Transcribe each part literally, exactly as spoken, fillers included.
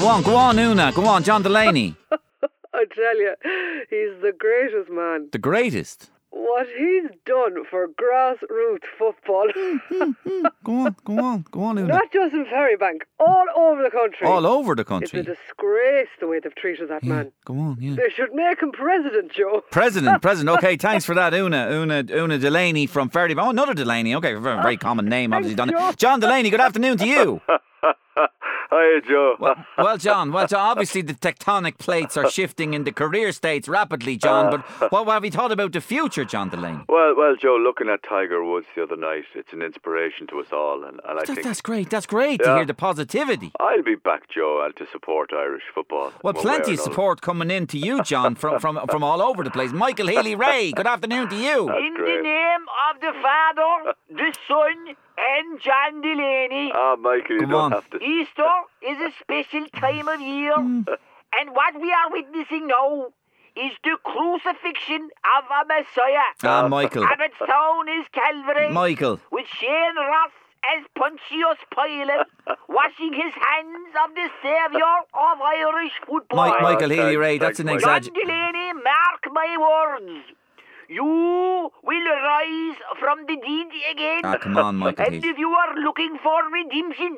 Go on, go on, Una. Go on, John Delaney. I tell you, he's the greatest man. The greatest. What he's done for grassroots football. Go on, go on, go on, Una. Not just in Ferrybank, all over the country. All over the country. It's a disgrace the way they've treated that yeah, man. Go on, yeah. They should make him president, Joe. President, president. Okay, thanks for that, Una. Una, Una Delaney from Ferrybank. Oh, another Delaney. Okay, very, very common name, obviously. Done. John Delaney, good afternoon to you. Hiya, Joe. Well, well, John, well, John, obviously the tectonic plates are shifting in the career states rapidly, John, but what, what have you thought about the future, John Delaney? Well, well, Joe, looking at Tiger Woods the other night, it's an inspiration to us all, and, and I That's, think... that's great, that's great Yeah. to hear the positivity. I'll be back, Joe, and to support Irish football. Well, one plenty way of or another. support coming in to you, John, from, from, from all over the place. Michael Healy-Ray, good afternoon to you. That's In great. the name of the Father, the Son, and John Delaney, Ah, Michael, you Come don't on. have to... Easter is a special time of year, and what we are witnessing now is the crucifixion of a Messiah. Ah, Michael. Abbottstown is Calvary, Michael. with Shane Ross as Pontius Pilate, washing his hands of the saviour of Irish football. Mi- Michael thanks, Healy-Ray, that's an thanks, John exaggeration. Delaney, mark my words. You will rise from the dead again. Ah, come on, Michael And Healy. if you are looking for redemption,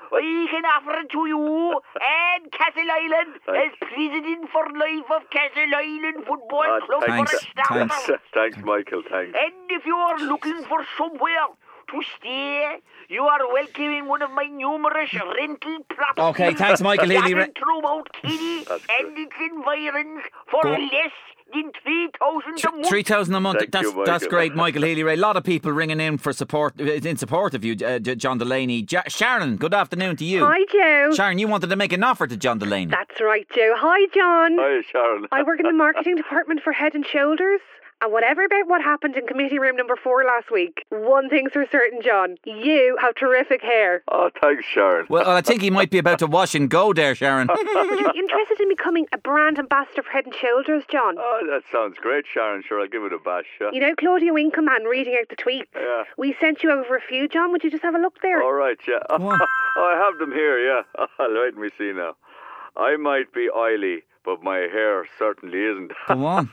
I can offer it to you and Castle Island as Thanks. president for life of Castle Island Football Ah, Club thanks, for a starter. thanks. Thanks, Michael, thanks. And if you are looking for somewhere to stay, you are welcome in one of my numerous rental properties. Okay, thanks, Michael Healy-Ray. throughout Kitty That's and great. its environs for Go- less than three thousand a month. Three thousand a month. Thank that's you, Michael. that's great, Michael Healy-Ray. A lot of people ringing in for support, in support of you, uh, J- John Delaney. Ja- Sharon, good afternoon to you. Hi, Joe. Sharon, you wanted to make an offer to John Delaney. That's right, Joe. Hi, John. Hiya, Sharon. I work in the marketing department for Head and Shoulders. And whatever about what happened in committee room number four last week, one thing's for certain, John. You have terrific hair. Oh, thanks, Sharon. Well, I think he might be about to wash and go there, Sharon. Would you be interested in becoming a brand ambassador for Head and Shoulders, John? Oh, that sounds great, Sharon. Sure, I'll give it a bash, yeah? You know Claudia Winkleman reading out the tweets? Yeah. We sent you over a few, John. Would you just have a look there? All right, yeah. Go on. Oh, I have them here, yeah. Let me see now. I might be oily, but my hair certainly isn't. Go on.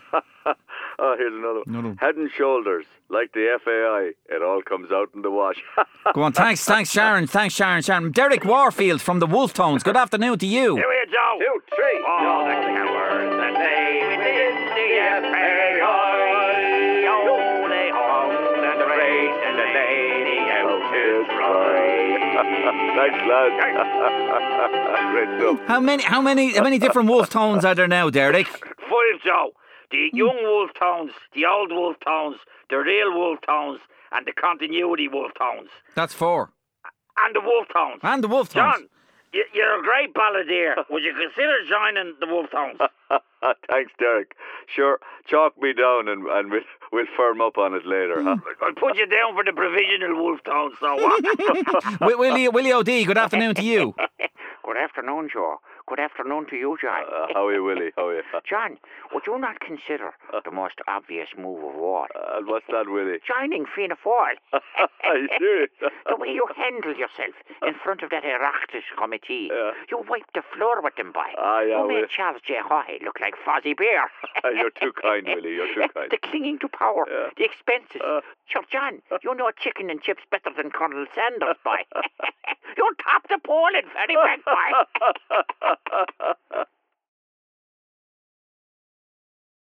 Oh, here's another one. Another one. Head and Shoulders, like the F A I, it all comes out in the wash. Go on. Thanks, thanks, Sharon. Thanks, Sharon. Sharon. Derek Warfield from the Wolf Tones. Good afternoon to you. Here we go. Two, three. All the cowards that they within the F A I, only home and the race and the lady out is right. Thanks, lads. Great stuff. How many, how many, how many different Wolf Tones are there now, Derek? Five, Joe. The young wolf tones, the old wolf tones, the real wolf tones, and the continuity wolf tones. That's four. And the wolf tones. And the Wolf Tones. John, y- you're a great balladeer. Would you consider joining the wolf tones? Thanks, Derek. Sure, chalk me down and, and we'll, we'll firm up on it later, huh? I'll put you down for the provisional wolf tones, so what? Wi- Willie, Willie O'D, good afternoon to you. Good afternoon, Joe. Good afternoon to you, John. Uh, how are you, Willie? How are you? John, would you not consider the most obvious move of all? Uh, and what's that, Willie? Joining Fianna Fáil. Are you serious? The way you handle yourself in front of that Oireachtas committee. Yeah. You wiped the floor with them, boy. Ah, yeah, you made Willie. Charles J. Hoy look like Fozzie Bear. You're too kind, Willie. You're too kind. The clinging to power, Yeah. the expenses. Uh. Sure, John, you know chicken and chips better than Colonel Sanders, boy. You top the poll in Ferrybank, boy.